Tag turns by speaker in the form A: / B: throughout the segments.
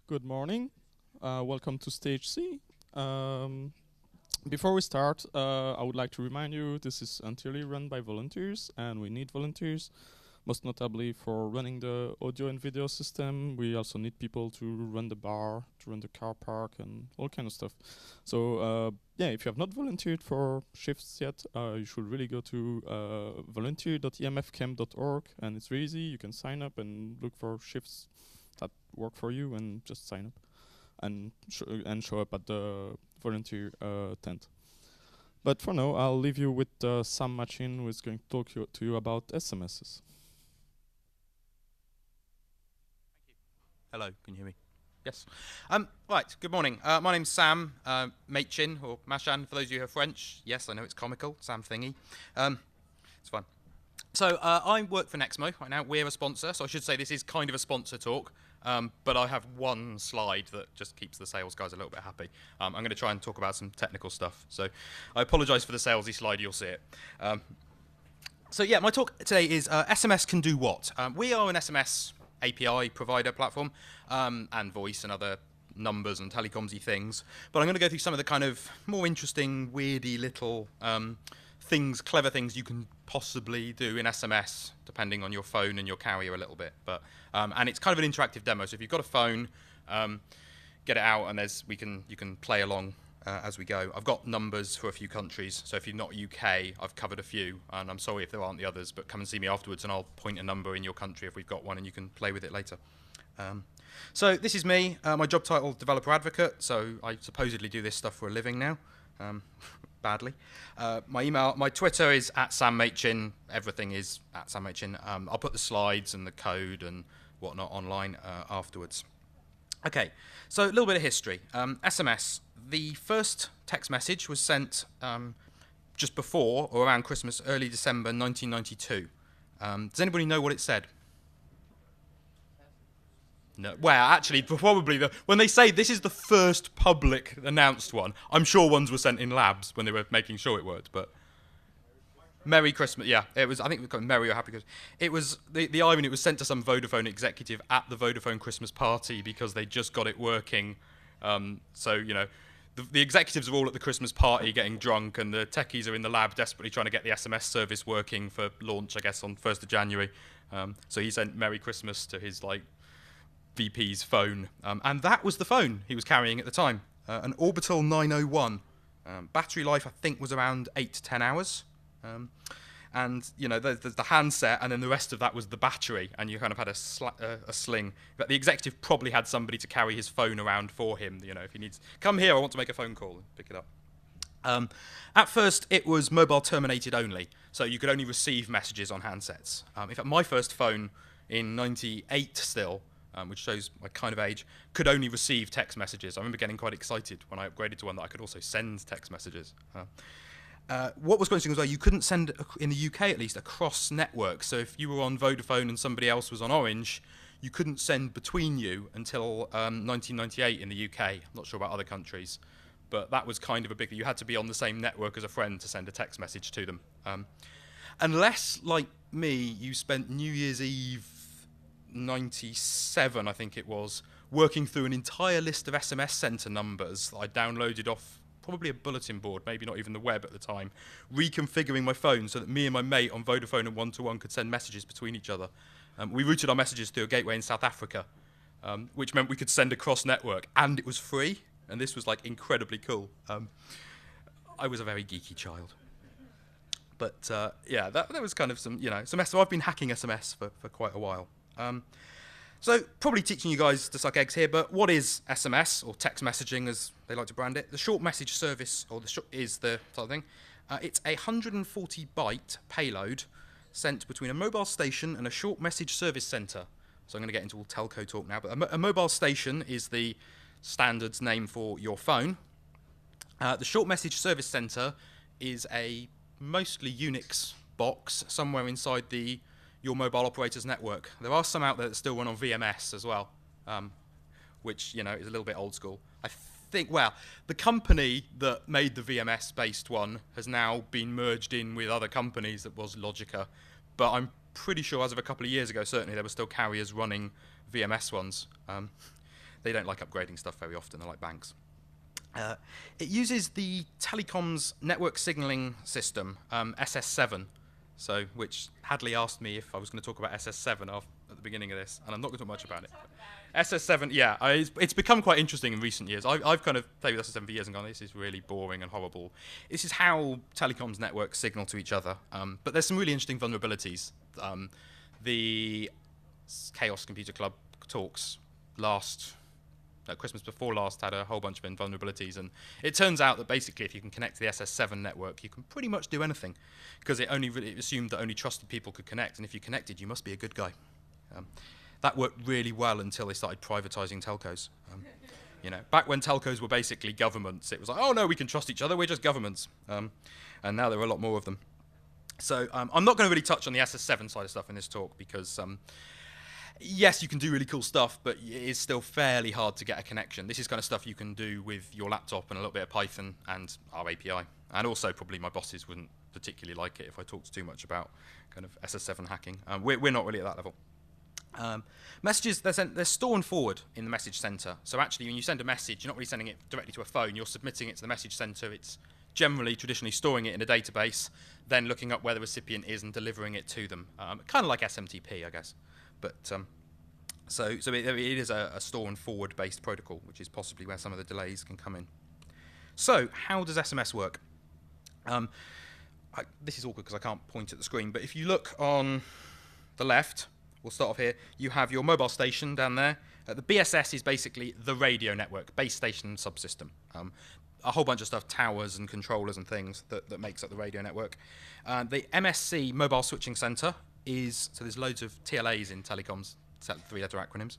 A: Good morning. Welcome to Stage C. Before we start, I would like to remind you this is entirely run by volunteers, and we need volunteers, most notably for running the audio and video system. We also need people to run the bar, to run the car park, and all kind of stuff. So, yeah, if you have not volunteered for shifts yet, you should really go to volunteer.emfcamp.org, and it's really easy. You can sign up and look for shifts that work for you, and just sign up and show up at the volunteer tent. But for now, I'll leave you with Sam Machin, who is going to talk to you about SMSs.
B: Hello, can you hear me? Yes. Right, good morning. My name's Sam Machin, or Machan, for those of you who are French. Yes, I know it's comical, Sam Thingy. It's fun. So I work for Nexmo right now. We're a sponsor, so I should say this is kind of a sponsor talk, but I have one slide that just keeps the sales guys a little bit happy. I'm going to try and talk about some technical stuff, so I apologise for the salesy slide, you'll see it. So yeah, my talk today is SMS can do what? We are an SMS API provider platform, and voice and other numbers and telecoms-y things, but I'm going to go through some of the kind of more interesting, weirdy little things, clever things you can possibly do in SMS, depending on your phone and your carrier a little bit. But and it's kind of an interactive demo. So if you've got a phone, get it out, and you can play along as we go. I've got numbers for a few countries. So if you're not UK, I've covered a few, and I'm sorry if there aren't the others. But come and see me afterwards, and I'll point a number in your country if we've got one, and you can play with it later. So this is me. My job title, developer advocate. So I supposedly do this stuff for a living now. Badly. My Twitter is @SamMachin. Everything is @SamMachin. I'll put the slides and the code and whatnot online afterwards. Okay, so a little bit of history. SMS. The first text message was sent just before or around Christmas, early December 1992. Does anybody know what it said? No. Well, actually, probably when they say this is the first public announced one, I'm sure ones were sent in labs when they were making sure it worked. But Merry Christmas, yeah, it was. I think we called it Merry or Happy Christmas. It was the irony. It was sent to some Vodafone executive at the Vodafone Christmas party because they just got it working. So you know, the executives are all at the Christmas party getting drunk, and the techies are in the lab desperately trying to get the SMS service working for launch, I guess, on 1st of January. So he sent Merry Christmas to his VP's phone, and that was the phone he was carrying at the time, an Orbital 901. Battery life, I think, was around 8 to 10 hours, and you know, there's the handset, and then the rest of that was the battery, and you kind of had a sling. But the executive probably had somebody to carry his phone around for him. You know, if he needs, come here, I want to make a phone call, and pick it up. At first, it was mobile terminated only, so you could only receive messages on handsets. In fact, my first phone in '98 still, which shows my kind of age, could only receive text messages. I remember getting quite excited when I upgraded to one that I could also send text messages. What was quite interesting as well, you couldn't send, in the UK at least, across networks. So if you were on Vodafone and somebody else was on Orange, you couldn't send between you until 1998 in the UK. I'm not sure about other countries, but that was kind of a big thing. You had to be on the same network as a friend to send a text message to them. Unless, like me, you spent New Year's Eve 97, I think it was, working through an entire list of SMS centre numbers that I downloaded off probably a bulletin board, maybe not even the web at the time, reconfiguring my phone so that me and my mate on Vodafone and one-to-one could send messages between each other. We routed our messages through a gateway in South Africa, which meant we could send across network, and it was free, and this was incredibly cool. I was a very geeky child. But yeah, that was kind of some SMS. So I've been hacking SMS for quite a while. So probably teaching you guys to suck eggs here, but what is SMS, or text messaging as they like to brand it? The short message service, or is the sort of thing. It's a 140 byte payload sent between a mobile station and a short message service center. So I'm going to get into all telco talk now, but a mobile station is the standards name for your phone. The short message service center is a mostly Unix box somewhere inside your mobile operator's network. There are some out there that still run on VMS as well, which is a little bit old school. I think, the company that made the VMS-based one has now been merged in with other companies. That was Logica, but I'm pretty sure as of a couple of years ago, certainly there were still carriers running VMS ones. They don't like upgrading stuff very often. They're like banks. It uses the Telecoms Network Signaling System, SS7. So, which Hadley asked me if I was going to talk about SS7 at the beginning of this, and I'm not going to talk much about it. SS7, yeah, it's become quite interesting in recent years. I've kind of played with SS7 for years and gone, this is really boring and horrible. This is how telecoms networks signal to each other. But there's some really interesting vulnerabilities. The Chaos Computer Club talks Christmas before last had a whole bunch of vulnerabilities, and it turns out that basically if you can connect to the SS7 network, you can pretty much do anything, because it assumed that only trusted people could connect, and if you connected, you must be a good guy. That worked really well until they started privatizing telcos. Back when telcos were basically governments, it was like, oh no, we can trust each other, we're just governments. And now there are a lot more of them. So I'm not going to really touch on the SS7 side of stuff in this talk, because yes, you can do really cool stuff, but it is still fairly hard to get a connection. This is kind of stuff you can do with your laptop and a little bit of Python and our API. And also probably my bosses wouldn't particularly like it if I talked too much about kind of SS7 hacking. We're not really at that level. Messages, they're stored and forward in the message center. So actually, when you send a message, you're not really sending it directly to a phone. You're submitting it to the message center. It's traditionally storing it in a database, then looking up where the recipient is and delivering it to them. Kind of like SMTP, I guess. But so it is a store and forward based protocol, which is possibly where some of the delays can come in. So how does SMS work? This is awkward because I can't point at the screen, but if you look on the left, we'll start off here. You have your mobile station down there. The BSS is basically the radio network, base station subsystem. A whole bunch of stuff, towers and controllers and things that makes up the radio network. The MSC Mobile Switching Center so there's loads of TLAs in telecoms, three-letter acronyms.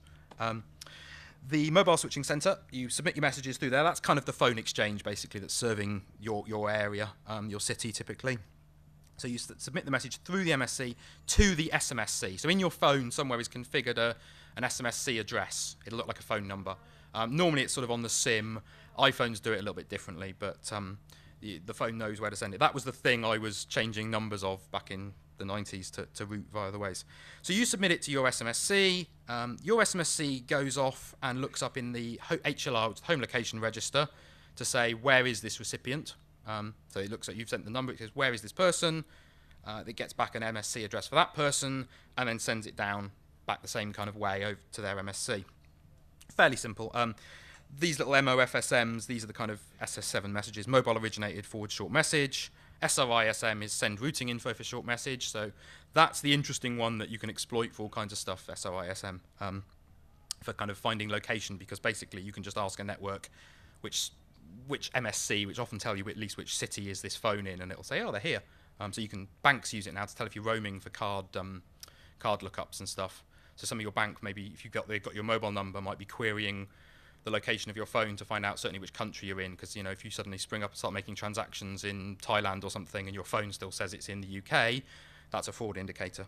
B: The Mobile Switching Center, you submit your messages through there. That's kind of the phone exchange, basically, that's serving your area, your city, typically. So you submit the message through the MSC to the SMSC. So in your phone somewhere is configured an SMSC address. It'll look like a phone number. Normally it's sort of on the SIM. iPhones do it a little bit differently, but the phone knows where to send it. That was the thing I was changing numbers of back in the 90s to route via the ways. So you submit it to your SMSC. Your SMSC goes off and looks up in the HLR, Home Location Register, to say, where is this recipient? So it looks at, you've sent the number, it says, where is this person? It gets back an MSC address for that person, and then sends it down back the same kind of way over to their MSC. Fairly simple. These little MOFSMs, these are the kind of SS7 messages. Mobile originated forward short message. SRISM is send routing info for short message. So that's the interesting one that you can exploit for all kinds of stuff, SRISM, for kind of finding location, because basically you can just ask a network which MSC, which often tell you at least which city is this phone in, and it'll say, oh, they're here. So banks use it now to tell if you're roaming for card lookups and stuff. So some of your bank, maybe if they've got your mobile number, might be querying the location of your phone to find out certainly which country you're in, because if you suddenly spring up and start making transactions in Thailand or something and your phone still says it's in the UK, that's a fraud indicator.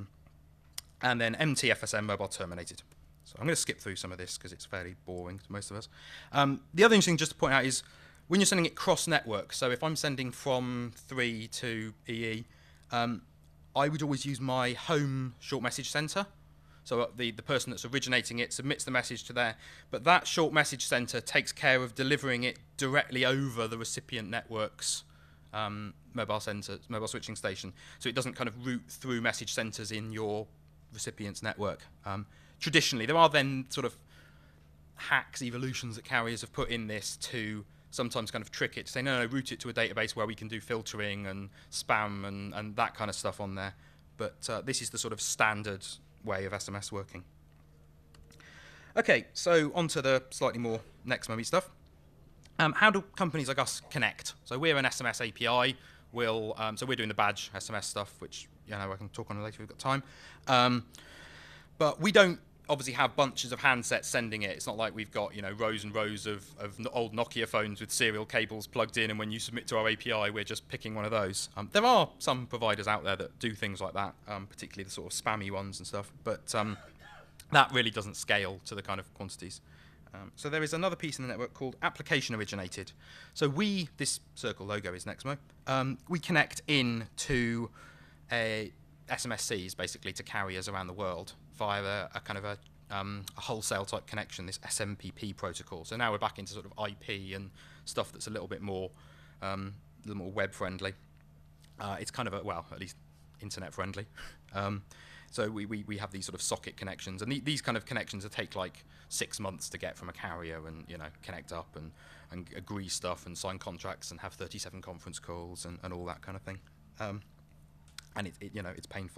B: And then MTFSM, mobile terminated. So I'm going to skip through some of this because it's fairly boring to most of us. The other interesting just to point out is when you're sending it cross-network, so if I'm sending from 3 to EE, I would always use my home short message center. So the person that's originating it submits the message to there, but that short message center takes care of delivering it directly over the recipient network's mobile switching station. So it doesn't kind of route through message centers in your recipient's network. Traditionally, there are then sort of hacks, evolutions that carriers have put in this to sometimes kind of trick it, to say, no, route it to a database where we can do filtering and spam and that kind of stuff on there. But this is the sort of standard way of SMS working. Okay, so on to the slightly more next moment stuff. How do companies like us connect? So we're an SMS API. So we're doing the badge SMS stuff, which I can talk on later if we've got time. But we don't obviously have bunches of handsets sending it. It's not like we've got rows and rows of old Nokia phones with serial cables plugged in, and when you submit to our API, we're just picking one of those. There are some providers out there that do things like that, particularly the sort of spammy ones and stuff, but that really doesn't scale to the kind of quantities. So there is another piece in the network called application originated. So this circle logo is Nexmo, we connect in to SMSCs, basically, to carriers around the world via a kind of a a wholesale type connection, this SMPP protocol. So now we're back into sort of IP and stuff that's a little bit more web friendly. It's kind of at least internet friendly. So we have these sort of socket connections, and these kind of connections will take like 6 months to get from a carrier, and connect up and agree stuff and sign contracts and have 37 conference calls and all that kind of thing. And it's painful.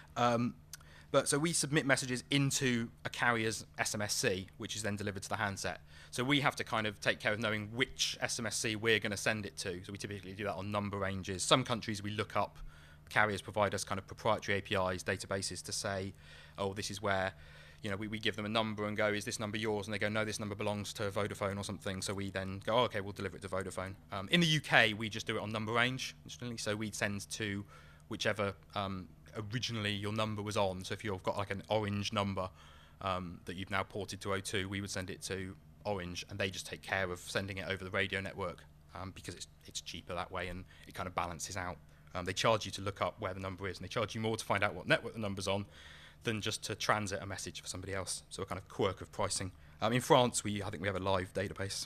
B: But so we submit messages into a carrier's SMSC, which is then delivered to the handset. So we have to kind of take care of knowing which SMSC we're going to send it to. So we typically do that on number ranges. Some countries we look up, carriers provide us kind of proprietary APIs, databases to say, oh, this is where, we give them a number and go, is this number yours? And they go, no, this number belongs to Vodafone or something. So we then go, oh, okay, we'll deliver it to Vodafone. In the UK, we just do it on number range, interestingly. So we send to whichever originally your number was on. So if you've got like an Orange number that you've now ported to O2, we would send it to Orange, and they just take care of sending it over the radio network because it's cheaper that way, and it kind of balances out. They charge you to look up where the number is, and they charge you more to find out what network the number's on than just to transit a message for somebody else. So a kind of quirk of pricing. In France, I think we have a live database.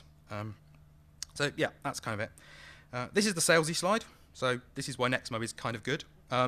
B: So yeah, that's kind of it. This is the salesy slide. So this is why Nexmo is kind of good.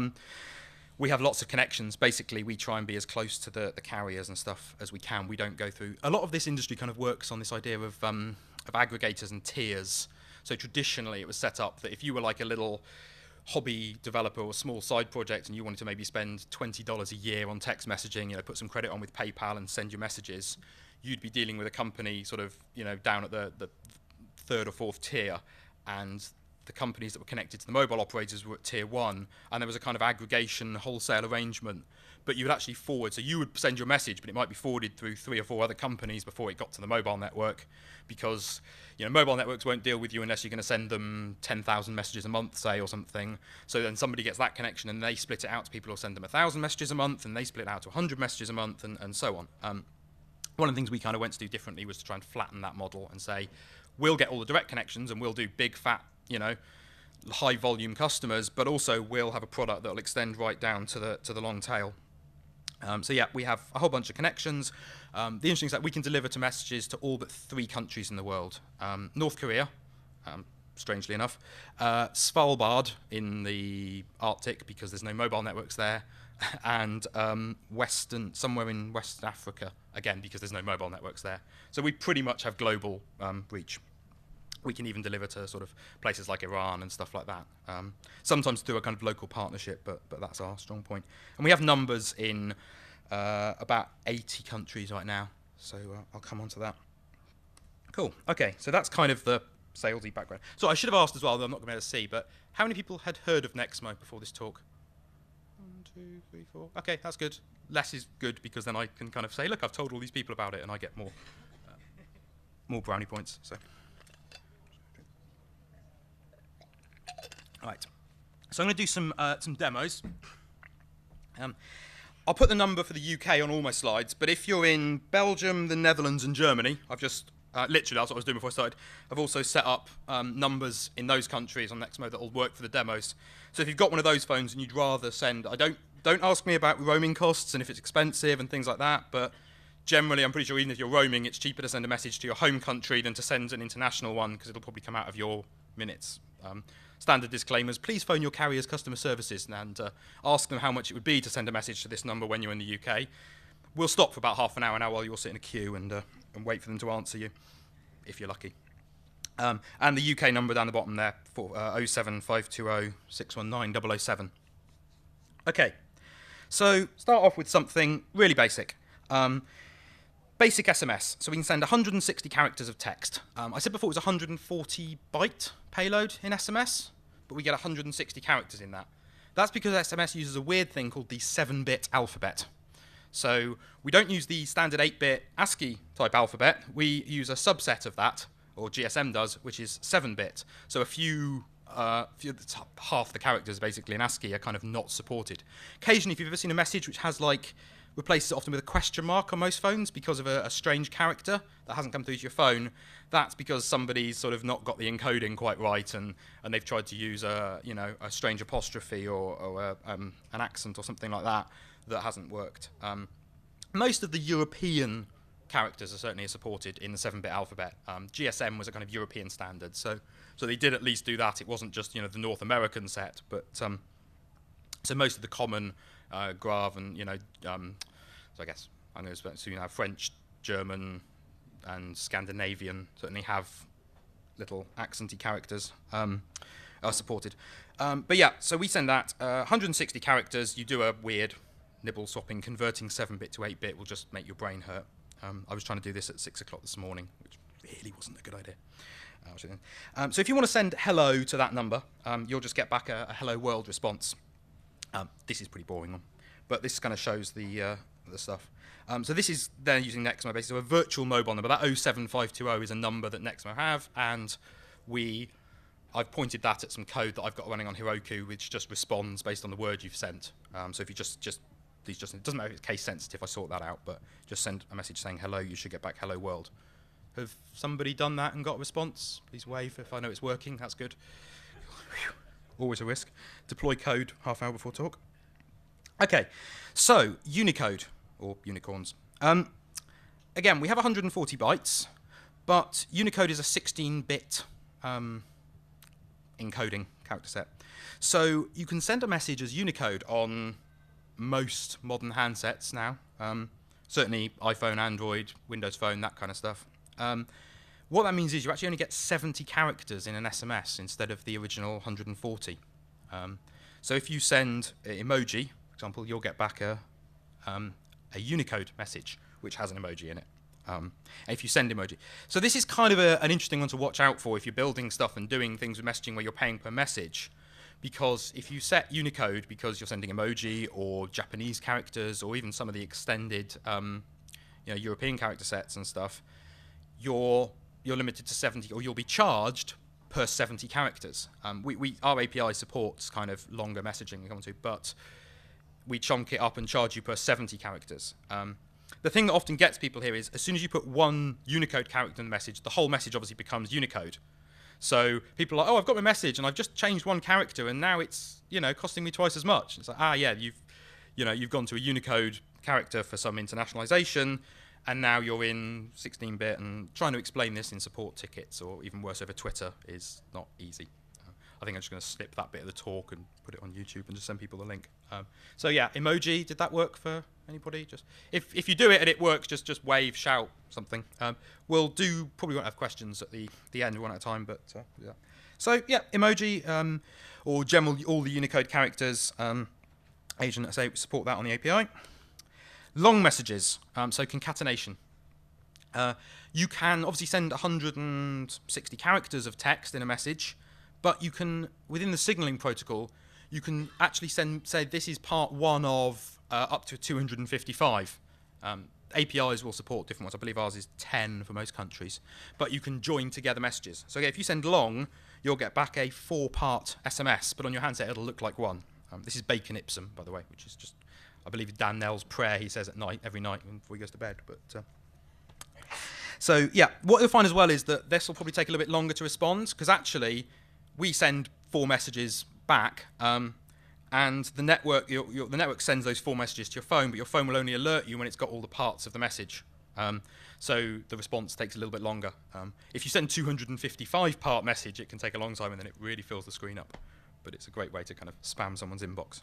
B: We have lots of connections. Basically, we try and be as close to the carriers and stuff as we can. We don't go through... A lot of this industry kind of works on this idea of aggregators and tiers. So traditionally, it was set up that if you were like a little hobby developer or small side project and you wanted to maybe spend $20 a year on text messaging, put some credit on with PayPal and send your messages, you'd be dealing with a company sort of, down at the third or fourth tier, and the companies that were connected to the mobile operators were at tier 1, and there was a kind of aggregation wholesale arrangement. But you would actually forward, so you would send your message, but it might be forwarded through 3 or 4 other companies before it got to the mobile network, because mobile networks won't deal with you unless you're going to send them 10,000 messages a month, say, or something. So then somebody gets that connection, and they split it out to people who send them 1,000 messages a month, and they split it out to 100 messages a month, and so on. One of the things we kind of went to do differently was to try and flatten that model and say, we'll get all the direct connections, and we'll do big, fat, high volume customers, but also we'll have a product that will extend right down to the long tail. So yeah, we have a whole bunch of connections. The interesting is that we can deliver to messages to all but 3 countries in the world. North Korea, strangely enough, Svalbard in the Arctic because there's no mobile networks there, and somewhere in West Africa, again, because there's no mobile networks there. So we pretty much have global reach. We can even deliver to sort of places like Iran and stuff like that. Sometimes through a kind of local partnership, but that's our strong point. And we have numbers in about 80 countries right now, so I'll come on to that. Cool. Okay, so that's kind of the salesy background. So I should have asked as well, though I'm not going to be able to see, but how many people had heard of Nexmo before this talk? 1, 2, 3, 4. Okay, that's good. Less is good because then I can kind of say, look, I've told all these people about it, and I get more brownie points. So. Right, so I'm going to do some demos. I'll put the number for the UK on all my slides, but if you're in Belgium, the Netherlands, and Germany, I've just, literally that's what I was doing before I started, I've also set up numbers in those countries on Nexmo that will work for the demos. So if you've got one of those phones and you'd rather send, don't ask me about roaming costs and if it's expensive and things like that, but generally I'm pretty sure even if you're roaming, it's cheaper to send a message to your home country than to send an international one because it'll probably come out of your minutes. Standard disclaimers, please phone your carrier's customer services and ask them how much it would be to send a message to this number when you're in the UK. We'll stop for about half an hour now while you'll sit in a queue and wait for them to answer you, if you're lucky. And the UK number down the bottom there, 07520 619 007. Okay, so start off with something really basic. Basic SMS, so we can send 160 characters of text. I said before it was 140 byte payload in SMS, but we get 160 characters in that. That's because SMS uses a weird thing called the 7-bit alphabet. So we don't use the standard 8-bit ASCII type alphabet, we use a subset of that, or GSM does, which is 7-bit. So half the characters basically in ASCII are kind of not supported. Occasionally, if you've ever seen a message which has replaces it often with a question mark on most phones because of a strange character that hasn't come through to your phone, that's because somebody's sort of not got the encoding quite right and they've tried to use a strange apostrophe or an accent or something like that hasn't worked. most of the European characters are certainly supported in the 7-bit alphabet. GSM was a kind of European standard, so they did at least do that. It wasn't just the North American set, but so most of the common Grave and so I guess I'm going to assume French, German, and Scandinavian certainly have little accenty characters are supported. But yeah, so we send that 160 characters. You do a weird nibble swapping, converting 7-bit to 8-bit will just make your brain hurt. I was trying to do this at 6 o'clock this morning, which really wasn't a good idea. So if you want to send hello to that number, you'll just get back a hello world response. This is pretty boring one, but this kind of shows the stuff. So this is they're using Nexmo basically, so a virtual mobile number. That 07520 is a number that Nexmo have, and I've pointed that at some code that I've got running on Heroku, which just responds based on the word you've sent. So if you just it doesn't matter if it's case sensitive, I sort that out, but just send a message saying hello, you should get back hello world. Have somebody done that and got a response? Please wave if I know it's working, that's good. Always a risk. Deploy code half hour before talk. Okay, so Unicode, or unicorns. Again, we have 140 bytes, but Unicode is a 16-bit encoding character set. So you can send a message as Unicode on most modern handsets now. Certainly iPhone, Android, Windows Phone, that kind of stuff. What that means is you actually only get 70 characters in an SMS instead of the original 140. So if you send emoji, for example, you'll get back a Unicode message which has an emoji in it. If you send emoji. So this is kind of an interesting one to watch out for if you're building stuff and doing things with messaging where you're paying per message. Because if you set Unicode because you're sending emoji or Japanese characters or even some of the extended European character sets and stuff, you're limited to 70, or you'll be charged per 70 characters. Our API supports kind of longer messaging we come to, but we chunk it up and charge you per 70 characters. The thing that often gets people here is as soon as you put one Unicode character in the message, the whole message obviously becomes Unicode. So people are like, oh, I've got my message and I've just changed one character and now it's costing me twice as much. It's like, you've gone to a Unicode character for some internationalization, and now you're in 16-bit, and trying to explain this in support tickets or even worse over Twitter is not easy. I think I'm just going to snip that bit of the talk and put it on YouTube and just send people the link. So yeah, emoji, did that work for anybody? Just if you do it and it works, just wave, shout, something. Probably won't have questions at the end, one at a time, but yeah. So yeah, emoji or generally all the Unicode characters, Agent, I say support that on the API. Long messages, so concatenation. You can obviously send 160 characters of text in a message, but you can, within the signaling protocol, you can actually say this is part one of up to 255. APIs will support different ones. I believe ours is 10 for most countries. But you can join together messages. So if you send long, you'll get back a 4-part SMS, but on your handset it'll look like one. This is Bacon Ipsum, by the way, which is just, I believe, Dan Nell's prayer he says at night, every night before he goes to bed. But so yeah, what you'll find as well is that this will probably take a little bit longer to respond, because actually we send 4 messages back, and the network the network sends those 4 messages to your phone, but your phone will only alert you when it's got all the parts of the message. So the response takes a little bit longer. If you send 255-part message, it can take a long time, and then it really fills the screen up. But it's a great way to kind of spam someone's inbox.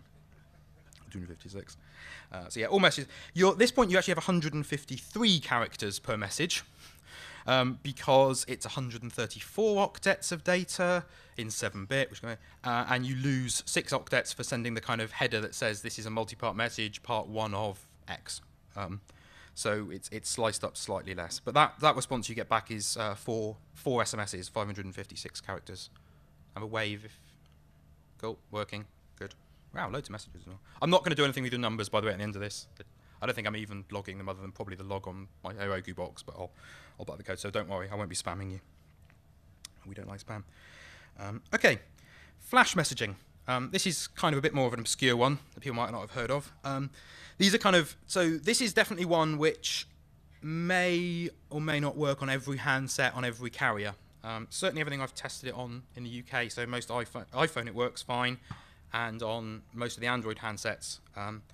B: 256. So yeah, all messages. At this point, you actually have 153 characters per message, because it's 134 octets of data in 7-bit, and you lose 6 octets for sending the kind of header that says this is a multi-part message, part 1 of X. So it's sliced up slightly less. But that response you get back is 4 SMSs, 556 characters. Have a wave if... Cool, working, good. Wow, loads of messages. I'm not going to do anything with the numbers, by the way, at the end of this. I don't think I'm even logging them other than probably the log on my Heroku box, but I'll buy the code, so don't worry, I won't be spamming you. We don't like spam. Okay, flash messaging. This is kind of a bit more of an obscure one that people might not have heard of. These are so this is definitely one which may or may not work on every handset, on every carrier. Certainly everything I've tested it on in the UK, so most iPhone it works fine, and on most of the Android handsets.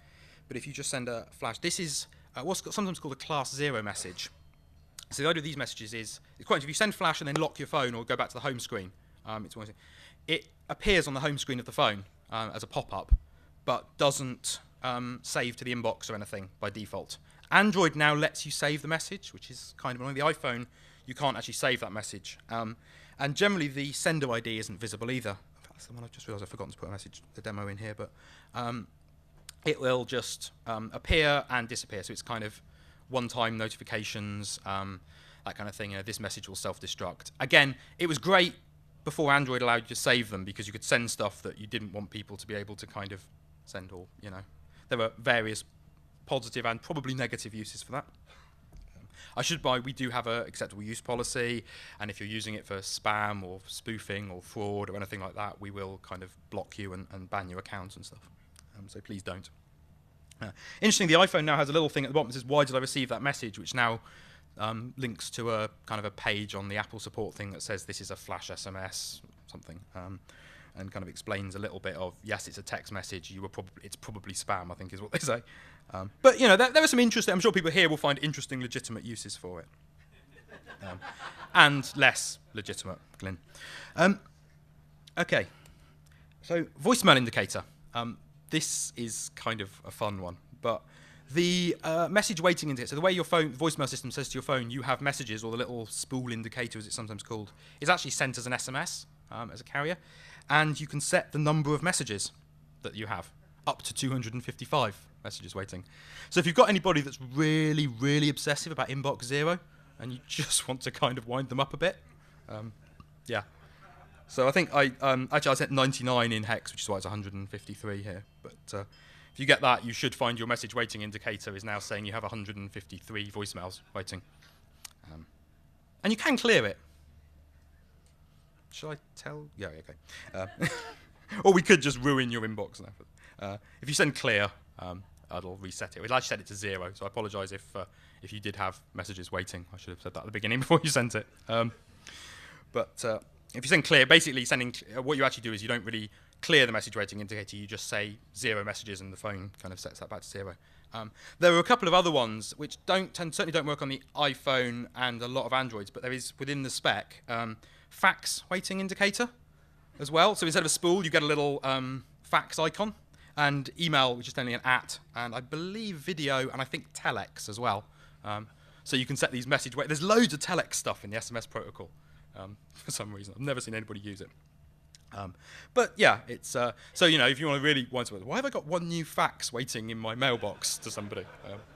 B: but if you just send a flash, this is what's sometimes called a class 0 message. So the idea of these messages is, it's quite, if you send flash and then lock your phone or go back to the home screen, it appears on the home screen of the phone as a pop-up, but doesn't save to the inbox or anything by default. Android now lets you save the message, which is kind of annoying. The iPhone, you can't actually save that message. And generally, the sender ID isn't visible either. That's the one I've just realised I've forgotten to put the demo in here, but it will just appear and disappear. So it's kind of one-time notifications, that kind of thing. This message will self-destruct. Again, it was great before Android allowed you to save them because you could send stuff that you didn't want people to be able to kind of send, or there were various positive and probably negative uses for that. We do have an acceptable use policy, and if you're using it for spam or spoofing or fraud or anything like that, we will kind of block you and ban your account and stuff. So please don't. Interestingly, the iPhone now has a little thing at the bottom that says, "Why did I receive that message?" which now links to a kind of a page on the Apple support thing that says this is a flash SMS something, and kind of explains a little bit of, yes, it's a text message. It's probably spam, I think, is what they say. But there are some interesting. I'm sure people here will find interesting, legitimate uses for it, and less legitimate. Glyn. Okay. So voicemail indicator. This is kind of a fun one, but the message waiting indicator. So the way your voicemail system says to your phone, you have messages, or the little spool indicator, as it's sometimes called, is actually sent as an SMS as a carrier, and you can set the number of messages that you have up to 255 messages waiting. So if you've got anybody that's really, really obsessive about inbox 0, and you just want to kind of wind them up a bit, yeah. So I think I set 99 in hex, which is why it's 153 here. But if you get that, you should find your message waiting indicator is now saying you have 153 voicemails waiting. And you can clear it. Shall I tell? Yeah, okay. Or we could just ruin your inbox now. If you send clear, it'll reset it. We'd actually set it to 0, so I apologise if you did have messages waiting. I should have said that at the beginning before you sent it. But if you send clear, basically what you actually do is you don't really clear the message waiting indicator. You just say 0 messages, and the phone kind of sets that back to 0. There are a couple of other ones which certainly don't work on the iPhone and a lot of Androids, but there is within the spec fax waiting indicator as well. So instead of a spool, you get a little fax icon, and email, which is only an @ and I believe video, and I think telex as well. So you can set these message wait. There's loads of telex stuff in the SMS protocol. For some reason, I've never seen anybody use it. But yeah, it's so if you want to really why have I got one new fax waiting in my mailbox to somebody?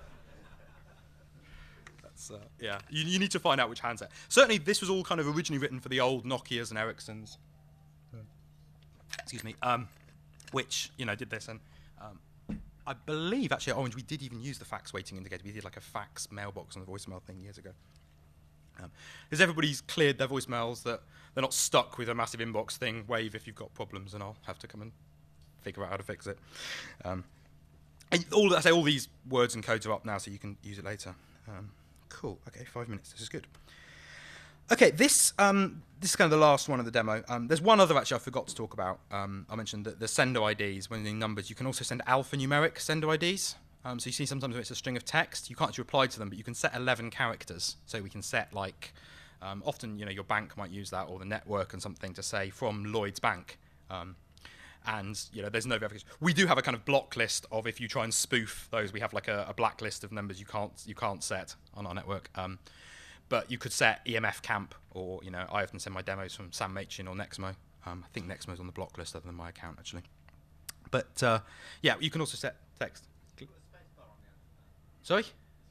B: Yeah, you need to find out which handset. Certainly, this was all kind of originally written for the old Nokias and Ericssons. Excuse me. Which did this, and I believe actually at Orange we did even use the fax waiting indicator. We did like a fax mailbox on the voicemail thing years ago. Because everybody's cleared their voicemails, that they're not stuck with a massive inbox thing. Wave if you've got problems, and I'll have to come and figure out how to fix it. And all these words and codes are up now, so you can use it later. Cool. Okay, 5 minutes. This is good. Okay, this is kind of the last one of the demo. There's one other actually I forgot to talk about. I mentioned that the sender IDs, when the numbers, you can also send alphanumeric sender IDs. So you see sometimes when it's a string of text, you can't actually reply to them, but you can set 11 characters. So we can set often your bank might use that, or the network and something, to say from Lloyds Bank. And there's no verification. We do have a kind of block list of, if you try and spoof those, we have like a blacklist of numbers you can't set on our network. But you could set EMF Camp, or I often send my demos from Sam Machin or Nexmo. I think Nexmo's on the block list other than my account actually. But yeah, you can also set text. Sorry?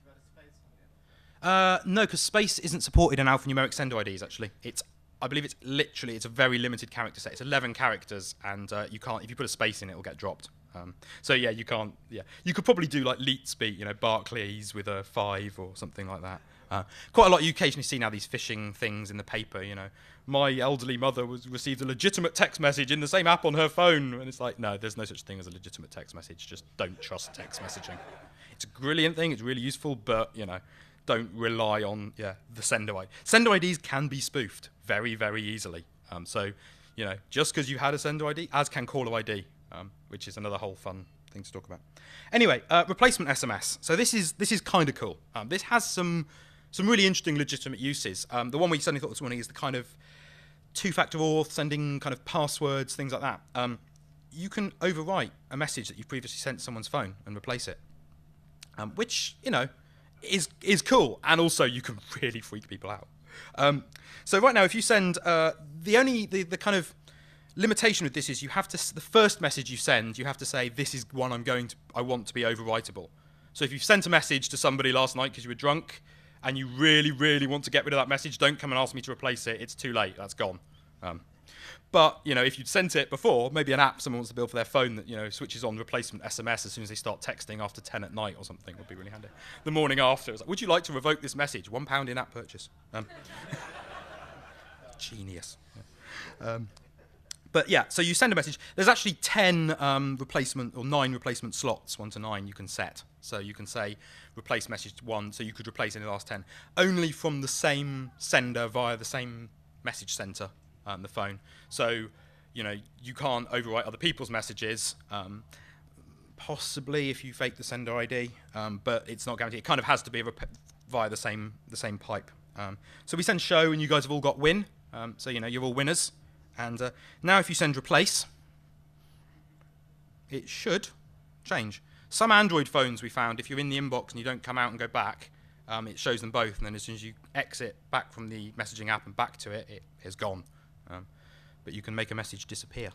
B: No, because space isn't supported in alphanumeric sender IDs. Actually, I believe it's a very limited character set. It's 11 characters, and you can't, if you put a space in, it'll get dropped. So yeah, you can't. Yeah, you could probably do like LeetSpeak, Barclays with a 5 or something like that. Quite a lot. You occasionally see now these phishing things in the paper. My elderly mother received a legitimate text message in the same app on her phone, and it's like, no, there's no such thing as a legitimate text message. Just don't trust text messaging. It's a brilliant thing. It's really useful, but don't rely on the sender ID. Sender IDs can be spoofed very, very easily. So just because you had a sender ID, as can caller ID, which is another whole fun thing to talk about. Anyway, replacement SMS. So this is kind of cool. This has some really interesting legitimate uses. The one we suddenly thought this morning is the kind of two-factor auth, sending kind of passwords, things like that. You can overwrite a message that you've previously sent to someone's phone and replace it, which, you know, is cool, and also you can really freak people out. So right now, if you send the kind of limitation with this is you have to, the first message you send, you have to say, this is one I want to be overwritable. So if you've sent a message to somebody last night because you were drunk and you really, really want to get rid of that message, don't come and ask me to replace it. It's too late. That's gone. But, you know, if you'd sent it before, maybe an app someone wants to build for their phone that, you know, switches on replacement SMS as soon as they start texting after 10 at night or something would be really handy. The morning after, it's like, would you like to revoke this message? £1 in-app purchase. Genius. Yeah. But yeah, so you send a message. There's actually 10 replacement or 9 replacement slots, 1 to 9, you can set. So you can say replace message 1, so you could replace any of the last 10, only from the same sender via the same message center, the phone. So, you know, you can't overwrite other people's messages, possibly if you fake the sender ID, but it's not guaranteed. It kind of has to be via the same pipe. So we send show, and you guys have all got win. So, you know, you're all winners. And now if you send replace, it should change. Some Android phones we found, if you're in the inbox and you don't come out and go back, it shows them both. And then as soon as you exit back from the messaging app and back to it, it is gone. But you can make a message disappear.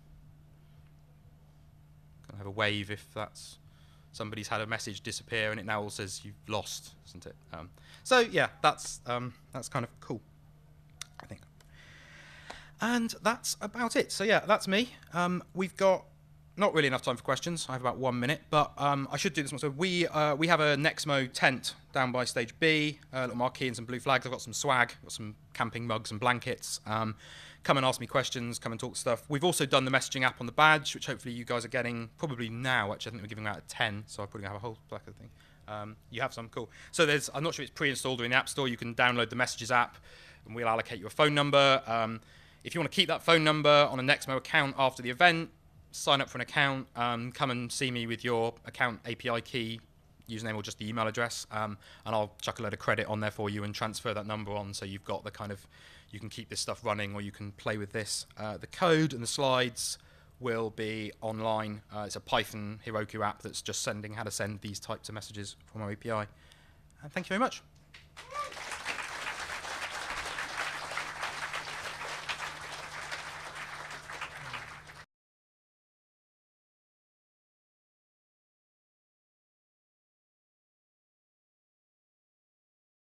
B: Can have a wave if that's somebody's had a message disappear and it now all says you've lost, isn't it? So yeah, that's kind of cool, I think. And that's about it. So yeah, that's me. We've got not really enough time for questions. I have about 1 minute, but I should do this one. So we have a Nexmo tent down by stage B, a little marquee and some blue flags. I've got some swag, got some camping mugs and blankets. Come and ask me questions, come and talk stuff. We've also done the messaging app on the badge, which hopefully you guys are getting probably now. Actually, I think we're giving out at 10, so I'm probably going to have a whole black thing. You have some, cool. So I'm not sure if it's pre-installed or in the App Store. You can download the Messages app, and we'll allocate you a phone number. If you want to keep that phone number on a Nexmo account after the event, sign up for an account, come and see me with your account API key, username or just the email address, and I'll chuck a load of credit on there for you and transfer that number on so you've got the kind of, you can keep this stuff running or you can play with this. The code and the slides will be online. It's a Python Heroku app that's just how to send these types of messages from our API. And thank you very much.